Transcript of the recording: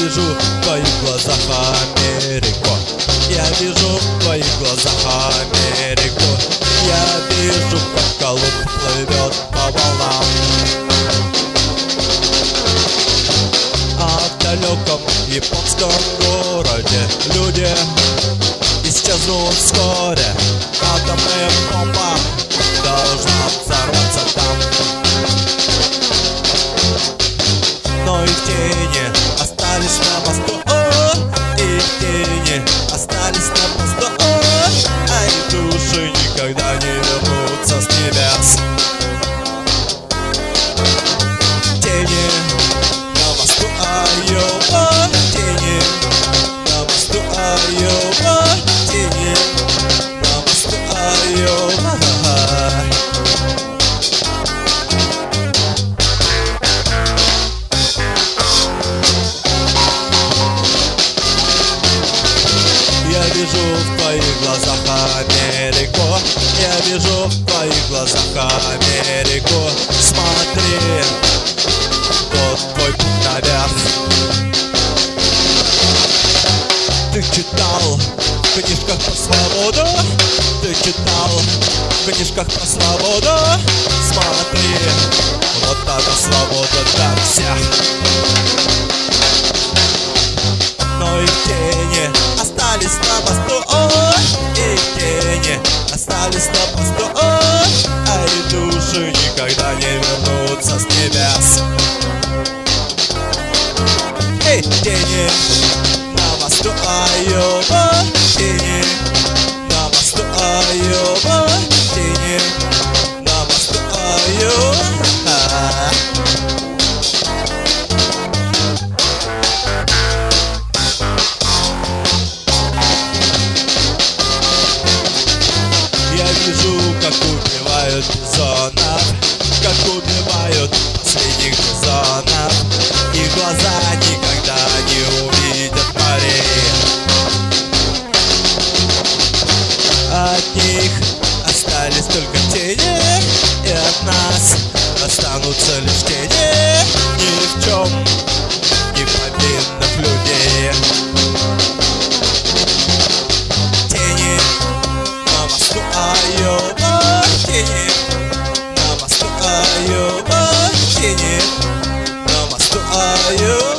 вижу в твоих глазах Америку. Я вижу в твоих глазах Америку. Я вижу, как Колумб плывет по волнам. А в далеком японском городе люди исчезнут вскоре. Атомная бомба должна взорваться там. Но и тени остались на мосту, и тени остались на мосту, а и души никогда не вернутся с небес. Тени на мосту, ай-ё, тени на мосту, ай-ё, тени на мосту, ай-ё. Я вижу в твоих глазах Америку. Я вижу в твоих глазах Америку. Смотри, вот твой путь наверх. Ты читал в книжках про свободу. Ты читал в книжках про свободу. Смотри, вот эта свобода для всех. Но и тени остались на мосту, и тени остались на мосту, а и души никогда не вернутся с небес. Эй, тени на мосту, ай-ё, тени на мосту, ай-ё, тени на мосту, ай-ё. Я вижу, как убивают бизонов, как убивают последних бизонов. Их глаза никогда не увидят морей. От них остались только тени, и от нас останутся лишь тени ни в чем не повинных людей. Тени на мосту, ай-ё, тени на мосту, ай-ё, тени на мосту, ай-ё.